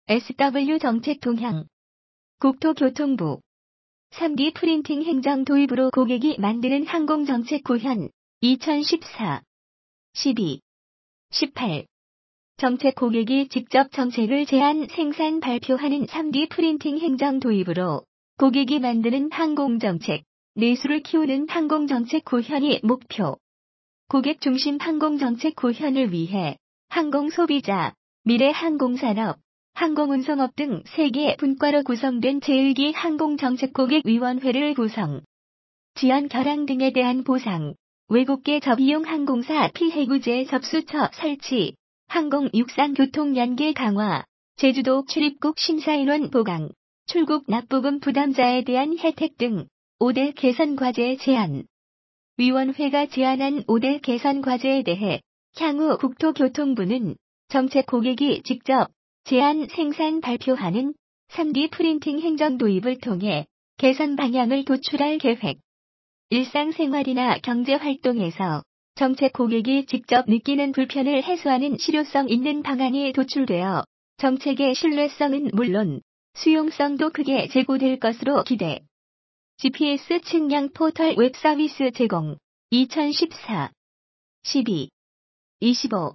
SW 정책 동향. 국토교통부 3D 프린팅 행정 도입으로 고객이 만드는 항공정책 구현 2014, 12, 18 정책 고객이 직접 정책을 제안, 생산, 발표하는 3D 프린팅 행정 도입으로 고객이 만드는 항공정책, 내수를 키우는 항공정책 구현이 목표. 고객 중심 항공정책 구현을 위해 항공소비자, 미래 항공산업, 항공운송업 등 3개 분과로 구성된 제1기 항공정책고객위원회를 구성. 지연 결항 등에 대한 보상, 외국계 저비용 항공사 피해구제 접수처 설치, 항공 육상 교통 연계 강화, 제주도 출입국 심사인원 보강, 출국 납부금 부담자에 대한 혜택 등 5대 개선 과제 제안. 위원회가 제안한 5대 개선 과제에 대해 향후 국토교통부는 정책 고객이 직접 제안, 생산, 발표하는 3D 프린팅 행정 도입을 통해 개선 방향을 도출할 계획. 일상생활이나 경제활동에서 정책 고객이 직접 느끼는 불편을 해소하는 실효성 있는 방안이 도출되어 정책의 신뢰성은 물론 수용성도 크게 제고될 것으로 기대. GPS 측량 포털 웹 서비스 제공 2014, 12, 25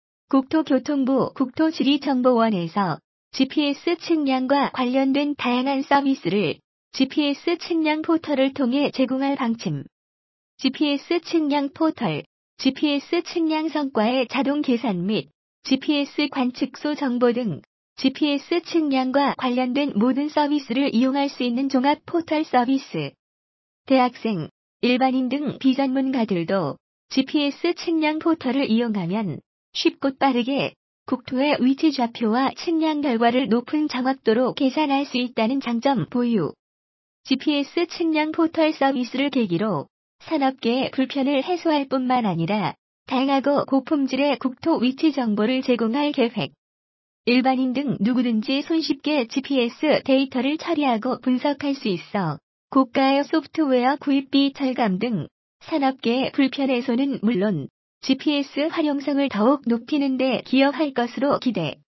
국토교통부 국토지리정보원에서 GPS 측량과 관련된 다양한 서비스를 GPS 측량 포털을 통해 제공할 방침. GPS 측량 포털, GPS 측량 성과의 자동 계산 및 GPS 관측소 정보 등 GPS 측량과 관련된 모든 서비스를 이용할 수 있는 종합 포털 서비스. 대학생, 일반인 등 비전문가들도 GPS 측량 포털을 이용하면 쉽고 빠르게 국토의 위치 좌표와 측량 결과를 높은 정확도로 계산할 수 있다는 장점 보유. GPS 측량 포털 서비스를 계기로 산업계의 불편을 해소할 뿐만 아니라 다양하고 고품질의 국토 위치 정보를 제공할 계획. 일반인 등 누구든지 손쉽게 GPS 데이터를 처리하고 분석할 수 있어 고가의 소프트웨어 구입비 절감 등 산업계의 불편 해소는 물론 GPS 활용성을 더욱 높이는 데 기여할 것으로 기대.